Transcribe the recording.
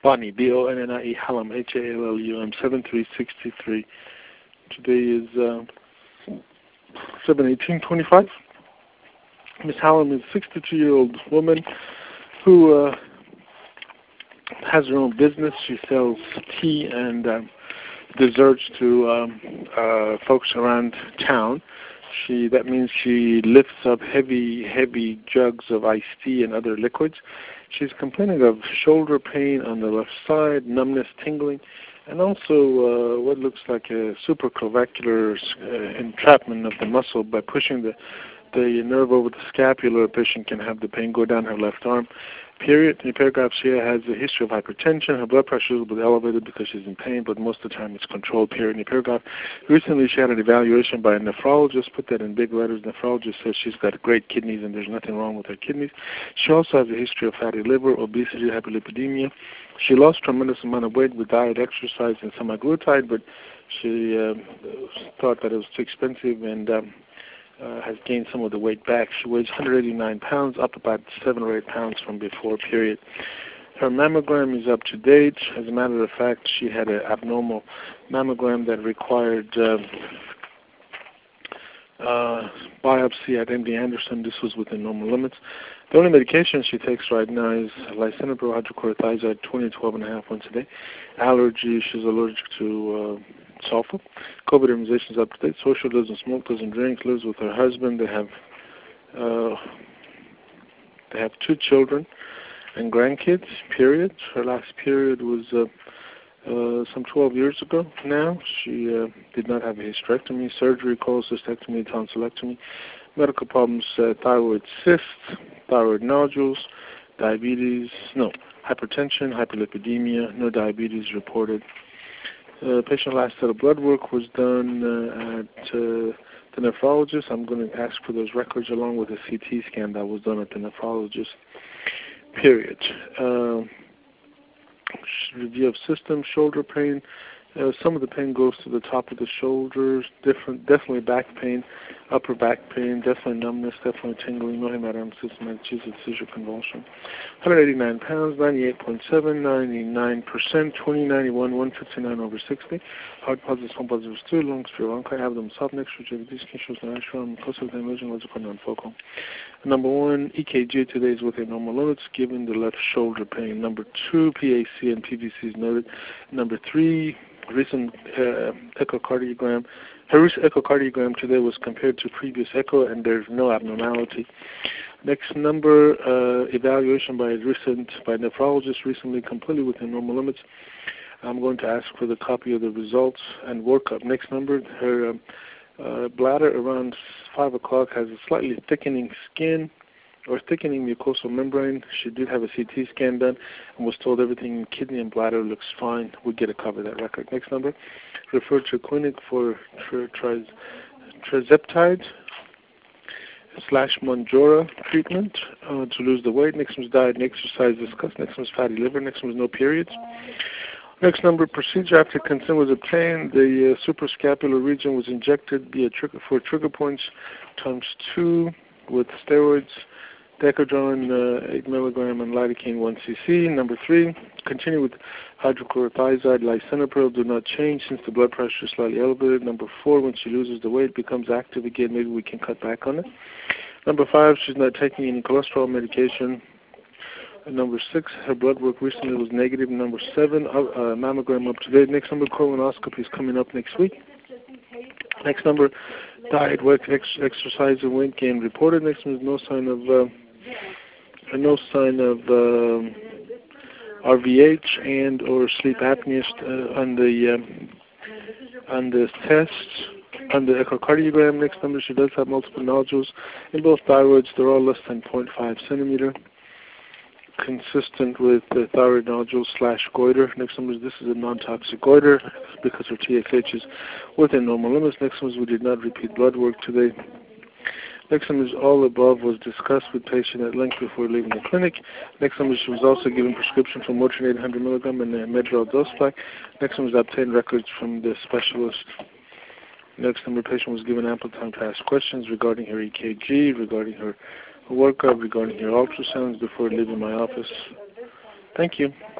Bonnie, B-O-N-N-I-E, Hallam, H-A-L-L-U-M, 7363. Today is 7/18/25. Miss Hallam is a 62-year-old woman who has her own business. She sells tea and desserts to folks around town. That means she lifts up heavy jugs of iced tea and other liquids. She's complaining of shoulder pain on the left side, numbness, tingling, and also what looks like a supraclavicular entrapment of the muscle. By pushing the nerve over the scapula, a patient can have the pain go down her left arm. Period. In the paragraph, she has a history of hypertension. Her blood pressure is a little bit elevated because she's in pain, but most of the time it's controlled. Period. In the paragraph, recently she had an evaluation by a nephrologist. Put that in big letters. Nephrologist says she's got great kidneys and there's nothing wrong with her kidneys. She also has a history of fatty liver, obesity, hyperlipidemia. She lost a tremendous amount of weight with diet, exercise, and semaglutide, but she thought that it was too expensive and has gained some of the weight back. She weighs 189 pounds, up about 7 or 8 pounds from before, period. Her mammogram is up to date. As a matter of fact, she had an abnormal mammogram that required biopsy at MD Anderson. This was within normal limits. The only medication she takes right now is lisinopril hydrochlorothiazide, 20 to 12.5 once a day. Allergy, she's allergic to sulfur. COVID immunization is up to date. Social, doesn't smoke, doesn't drink, lives with her husband. They have 2 children and grandkids, period. Her last period was some 12 years ago now. She did not have a hysterectomy, surgery, cholecystectomy, tonsillectomy. Medical problems, thyroid cysts, thyroid nodules, diabetes, hypertension, hyperlipidemia, no diabetes reported. Patient last set of blood work was done at the nephrologist. I'm going to ask for those records along with a CT scan that was done at the nephrologist, period. Review of symptoms, shoulder pain. Some of the pain goes to the top of the shoulders, definitely back pain, upper back pain, definitely numbness, definitely tingling, no hematomas, seizure, convulsion. 189 pounds, 98.7, 99%, 2091, 159 over 60. Heart positive, home positive 2, lungs pure, I have them soft next to these issues, natural, close to the emerging, logical, non-focal. Number 1, EKG today is within normal limits, given the left shoulder pain. Number 2, PAC and PVC is noted. Number 3, recent echocardiogram. Her recent echocardiogram today was compared to previous echo, and there's no abnormality. Next number, evaluation by nephrologist recently, completely within normal limits. I'm going to ask for the copy of the results and workup. Next number, her bladder around 5 o'clock has a slightly thickening skin or thickening mucosal membrane. She did have a CT scan done and was told everything in kidney and bladder looks fine. We'll get a copy of that record. Next number, referred to clinic for trizeptide / Mounjaro treatment to lose the weight. Next one's diet and exercise discussed. Next one's fatty liver. Next one's no periods. Next number, procedure after consent was obtained. The suprascapular region was injected via trigger points ×2 with steroids, Decadron 8 milligram and lidocaine 1 cc. Number 3, continue with hydrochlorothiazide, lisinopril. Do not change since the blood pressure is slightly elevated. Number 4, when she loses the weight, becomes active again, maybe we can cut back on it. Number 5, she's not taking any cholesterol medication. Number 6, her blood work recently was negative. Number 7, mammogram up to date. Next number, colonoscopy is coming up next week. Next number, diet, weight, exercise, and weight gain reported. Next one is no sign of RVH and or sleep apnea on the test. On the echocardiogram, next number, she does have multiple nodules in both thyroids. They're all less than 0.5 centimeter. Consistent with the thyroid nodule / goiter. Next one is this is a non-toxic goiter because her TSH is within normal limits. Next one is we did not repeat blood work today. Next one is all above was discussed with patient at length before leaving the clinic. Next one is she was also given prescription for Motrin 800 milligram and Medrol Dospac. Next one was obtained records from the specialist. Next number, patient was given ample time to ask questions regarding her EKG, regarding her workup, regarding her ultrasounds before leaving my office. Thank you.